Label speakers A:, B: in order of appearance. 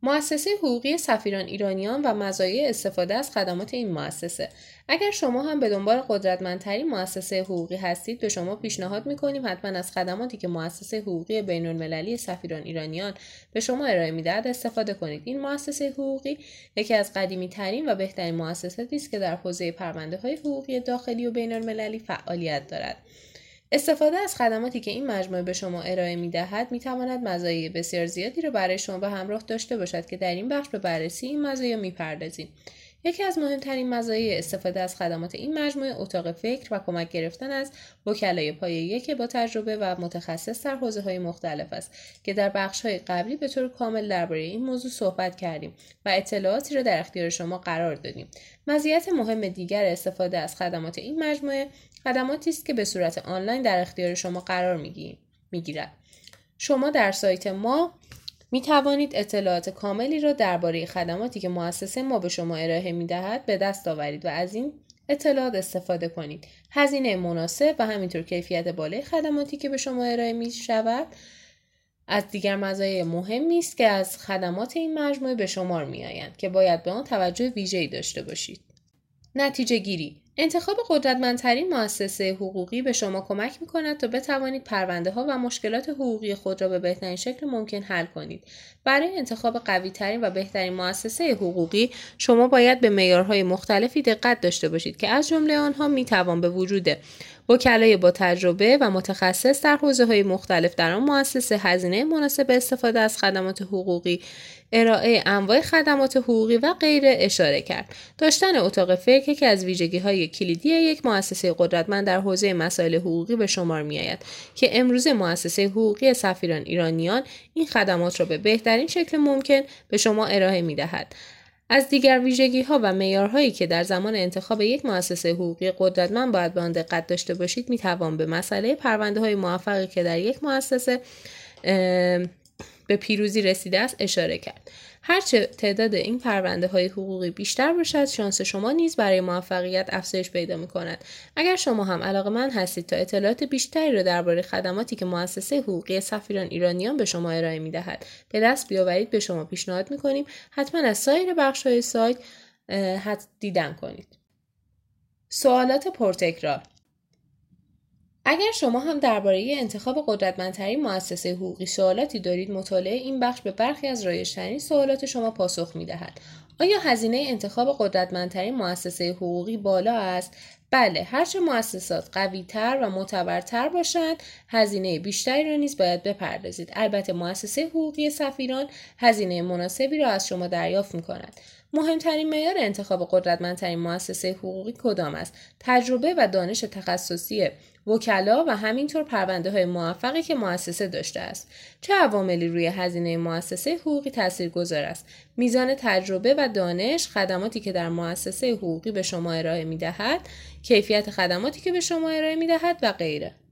A: مؤسسه حقوقی سفیران ایرانیان و مزایای استفاده از خدمات این مؤسسه. اگر شما هم به دنبال قدرتمندترین مؤسسه حقوقی هستید، به شما پیشنهاد می‌کنیم حتما از خدماتی که مؤسسه حقوقی بین‌المللی سفیران ایرانیان به شما ارائه می‌دهد استفاده کنید. این مؤسسه حقوقی یکی از قدیمی‌ترین و بهترین مؤسساتی است که در حوزه پرونده‌های حقوقی داخلی و بین‌المللی فعالیت دارد. استفاده از خدماتی که این مجموعه به شما ارائه می‌دهد می‌تواند مزایای بسیار زیادی را برای شما به همراه داشته باشد که در این بخش به بررسی این مزایا می‌پردازیم. یکی از مهمترین مزایای استفاده از خدمات این مجموعه اتاق فکر و کمک گرفتن از وکلای پایه یک با تجربه و متخصص در حوزه‌های مختلف است که در بخش‌های قبلی به طور کامل درباره این موضوع صحبت کردیم و اطلاعاتی را در اختیار شما قرار دادیم. مزیت مهم دیگر استفاده از خدمات این مجموعه خدماتی است که به صورت آنلاین در اختیار شما قرار می‌گیرد. شما در سایت ما می توانید اطلاعات کاملی را درباره خدماتی که مؤسسه ما به شما ارائه می‌دهد به دست آورید و از این اطلاعات استفاده کنید. هزینه مناسب و همینطور کیفیت بالای خدماتی که به شما ارائه می‌شود از دیگر مزایای مهمی است که از خدمات این مجموعه به شمار می‌آیند که باید به آن توجه ویژه‌ای داشته باشید. نتیجه گیری: انتخاب قدرتمندترین مؤسسه حقوقی به شما کمک می‌کند تا بتوانید پرونده‌ها و مشکلات حقوقی خود را به بهترین شکل ممکن حل کنید. برای انتخاب قوی‌ترین و بهترین مؤسسه حقوقی، شما باید به معیارهای مختلفی دقت داشته باشید که از جمله آنها می‌توان به وجود وکلای با تجربه و متخصص در حوزه‌های مختلف در آن مؤسسه، هزینه مناسب استفاده از خدمات حقوقی، ارائه انواع خدمات حقوقی و غیره اشاره کرد. داشتن اتاق فکر که از ویژگی‌های کلیدی یک مؤسسه قدرتمند در حوزه مسائل حقوقی به شمار می‌آید که امروزه مؤسسه حقوقی سفیران ایرانیان این خدمات را به بهترین شکل ممکن به شما ارائه می‌دهد. از دیگر ویژگی‌ها و معیارهایی که در زمان انتخاب یک مؤسسه حقوقی قدرتمند باید به آن دقت داشته باشید می‌توان به مسئله پرونده‌های موفقی که در یک مؤسسه به پیروزی رسیده است اشاره کرد. هرچه تعداد این پرونده‌های حقوقی بیشتر باشد، شانس شما نیز برای موفقیت افزایش پیدا می‌کند. اگر شما هم علاقه‌مند هستید تا اطلاعات بیشتری را درباره خدماتی که مؤسسه حقوقی سفیران ایرانیان به شما ارائه می‌دهد به دست بیاورید، به شما پیشنهاد می‌کنیم حتما از سایر بخش‌های سایت دیدن کنید. سوالات پرتکرار: اگر شما هم درباره انتخاب قدرتمندترین مؤسسه حقوقی سوالاتی دارید، مطالعه این بخش به برخی از رایج‌ترین سوالات شما پاسخ می‌دهد. آیا هزینه انتخاب قدرتمندترین مؤسسه حقوقی بالا است؟ بله، هرچه مؤسسات قوی‌تر و معتبرتر باشند، هزینه بیشتری را نیز باید بپردازید. البته مؤسسه حقوقی سفیران هزینه مناسبی را از شما دریافت می‌کند. مهمترین معیار انتخاب قدرتمندترین مؤسسه حقوقی کدام است؟ تجربه و دانش تخصصی وکلا و همینطور پرونده‌های موفقی که مؤسسه داشته است. چه عواملی روی هزینه مؤسسه حقوقی تاثیرگذار است؟ میزان تجربه و دانش، خدماتی که در مؤسسه حقوقی به شما ارائه می‌دهد، کیفیت خدماتی که به شما ارائه می‌دهد و غیره.